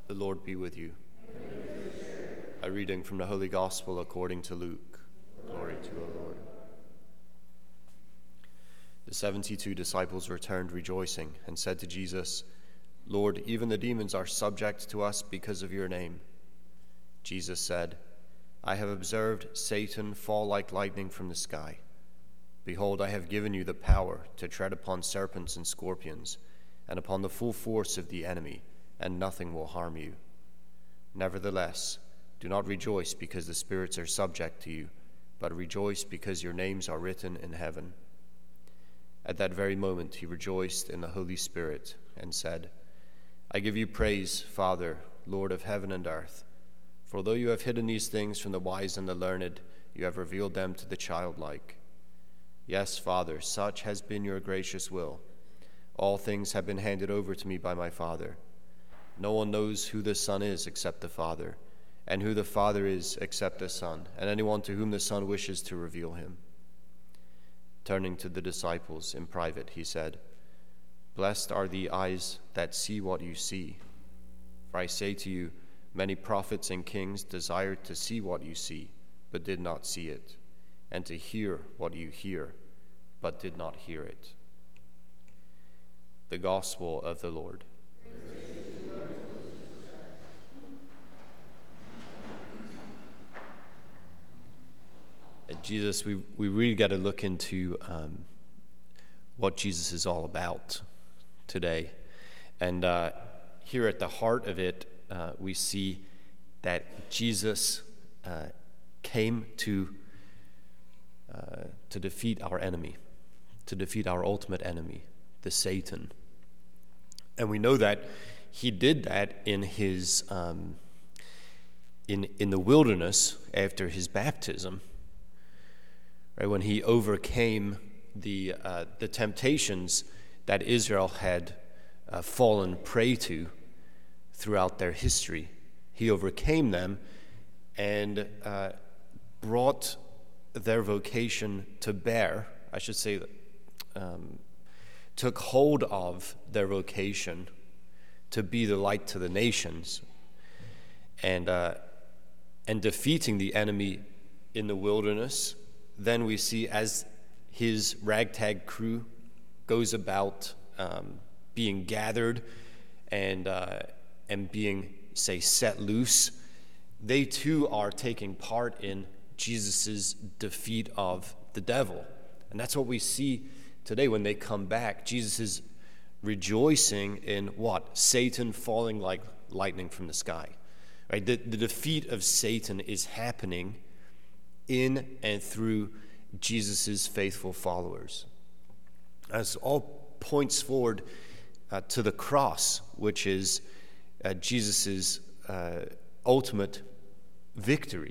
The Lord be with you. A reading from the Holy Gospel according to Luke. Glory to our Lord. The 72 disciples returned rejoicing and said to Jesus, "Lord, even the demons are subject to us because of your name." Jesus said, "I have observed Satan fall like lightning from the sky. Behold, I have given you the power to tread upon serpents and scorpions, and upon the full force of the enemy, and nothing will harm you. Nevertheless, do not rejoice because the spirits are subject to you, but rejoice because your names are written in heaven." At that very moment he rejoiced in the Holy Spirit and said, "I give you praise, Father, Lord of heaven and earth, for though you have hidden these things from the wise and the learned, you have revealed them to the childlike. Yes, Father, such has been your gracious will. All things have been handed over to me by my Father. No one knows who the Son is except the Father, and who the Father is except the Son, and anyone to whom the Son wishes to reveal him." Turning to the disciples in private, he said, "Blessed are the eyes that see what you see. For I say to you, many prophets and kings desired to see what you see, but did not see it, and to hear what you hear, but did not hear it." The Gospel of the Lord. Jesus, we really got to look into what Jesus is all about today. And here at the heart of it, we see that Jesus came to defeat our enemy, to defeat our ultimate enemy, the Satan. And we know that he did that in his in the wilderness after his baptism. Right, when he overcame the temptations that Israel had fallen prey to throughout their history. He overcame them and brought their vocation to bear, I should say, took hold of their vocation to be the light to the nations, and defeating the enemy in the wilderness. Then we see as his ragtag crew goes about being gathered and being, say, set loose, they too are taking part in Jesus' defeat of the devil. And that's what we see today when they come back. Jesus is rejoicing in what? Satan falling like lightning from the sky. Right? The defeat of Satan is happening in and through Jesus' faithful followers. As all points forward to the cross, which is Jesus' ultimate victory.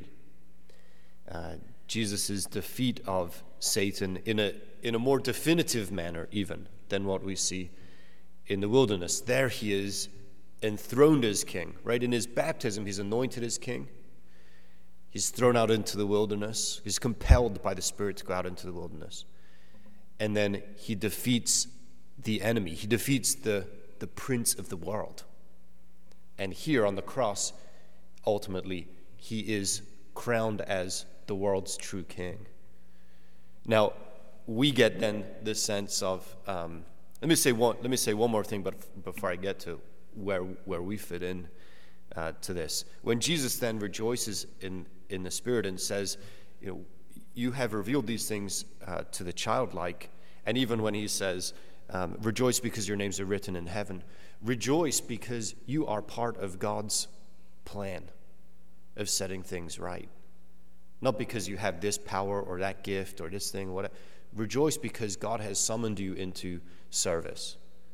Jesus' defeat of Satan in a more definitive manner even than what we see in the wilderness. There he is enthroned as king. Right? In his baptism, he's anointed as king. He's thrown out into the wilderness. He's compelled by the Spirit to go out into the wilderness. And then he defeats the enemy. He defeats the prince of the world. And here on the cross, ultimately, he is crowned as the world's true king. Now, we get then the sense of, let me say one more thing, but before I get to where we fit in to this. When Jesus then rejoices in the Spirit and says, you have revealed these things to the childlike, and even when he says, rejoice because your names are written in heaven, rejoice because you are part of God's plan of setting things right. Not because you have this power or that gift or this thing, whatever. Rejoice because God has summoned you into service.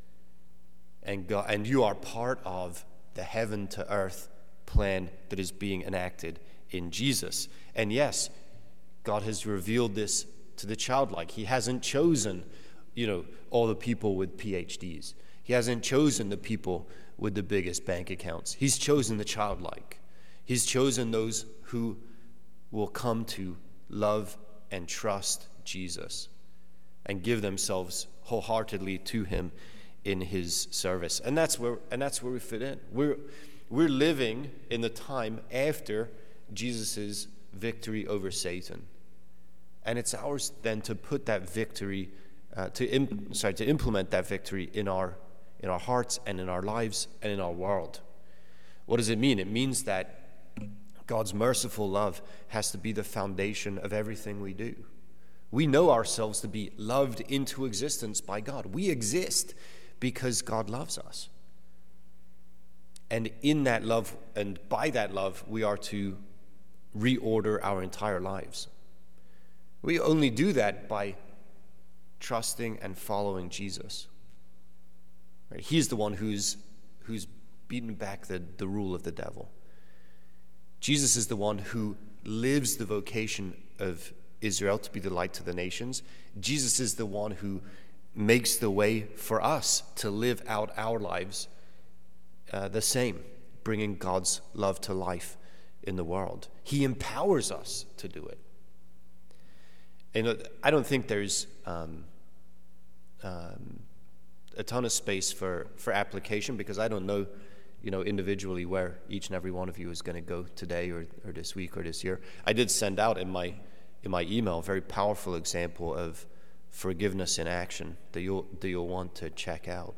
And you are part of the heaven to earth plan that is being enacted in Jesus. And yes, God has revealed this to the childlike. He hasn't chosen, all the people with PhDs. He hasn't chosen the people with the biggest bank accounts. He's chosen the childlike. He's chosen those who will come to love and trust Jesus and give themselves wholeheartedly to him in his service. And that's where we fit in. we're living in the time after Jesus' victory over Satan. And it's ours then to put that victory, to implement that victory in our hearts and in our lives and in our world. What does it mean? It means that God's merciful love has to be the foundation of everything we do. We know ourselves to be loved into existence by God. We exist because God loves us. And in that love, and by that love, we are to reorder our entire lives. We only do that by trusting and following Jesus. Right? He's the one who's beaten back the rule of the devil. Jesus is the one who lives the vocation of Israel to be the light to the nations. Jesus is the one who makes the way for us to live out our lives the same, bringing God's love to life in the world. He empowers us to do it. And I don't think there's a ton of space for application, because I don't know, individually where each and every one of you is going to go today or this week or this year. I did send out in my email a very powerful example of forgiveness in action that you'll want to check out.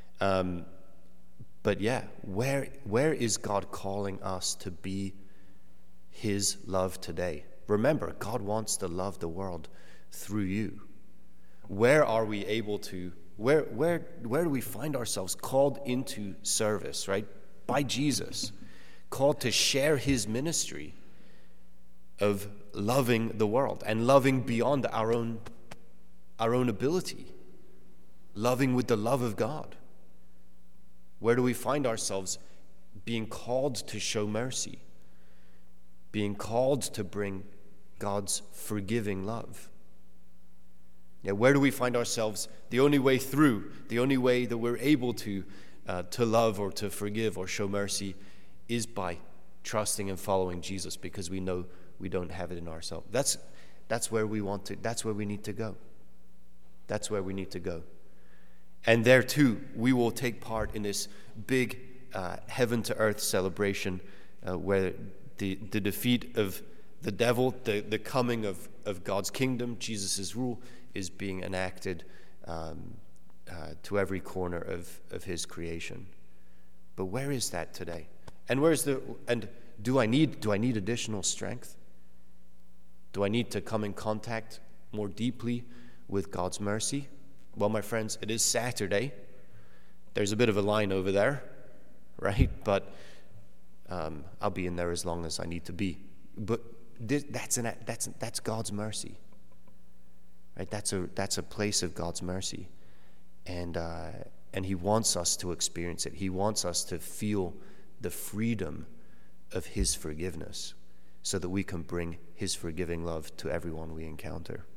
But yeah, where is God calling us to be his love today? Remember, God wants to love the world through you. Where are we able to, where do we find ourselves called into service, right? By Jesus, called to share his ministry of loving the world and loving beyond our own ability, loving with the love of God. Where do we find ourselves being called to show mercy, being called to bring God's forgiving love? Yeah, where do we find ourselves the only way through, the only way that we're able to love or to forgive or show mercy is by trusting and following Jesus, because we know we don't have it in ourselves. That's where we want to, that's where we need to go. That's where we need to go. And there too, we will take part in this big heaven to earth celebration where the defeat of the devil, the coming of God's kingdom, Jesus' rule, is being enacted to every corner of his creation. But where is that today? And do I need additional strength? Do I need to come in contact more deeply with God's mercy? Well, my friends, it is Saturday. There's a bit of a line over there, right? But I'll be in there as long as I need to be. But that's God's mercy, right? That's a place of God's mercy, and He wants us to experience it. He wants us to feel the freedom of His forgiveness, so that we can bring His forgiving love to everyone we encounter.